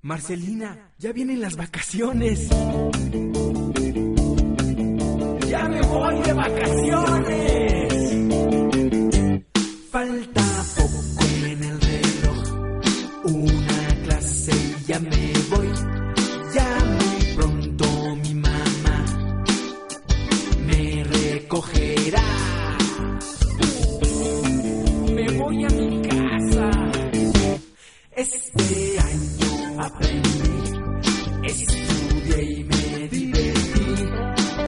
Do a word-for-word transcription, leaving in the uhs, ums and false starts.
Marcelina, ya vienen las vacaciones. ¡Ya me voy de vacaciones! Falta poco en el reloj, una clase y ya me voy. Ya muy pronto mi mamá me recogerá. Me voy a mi casa. Este año aprendí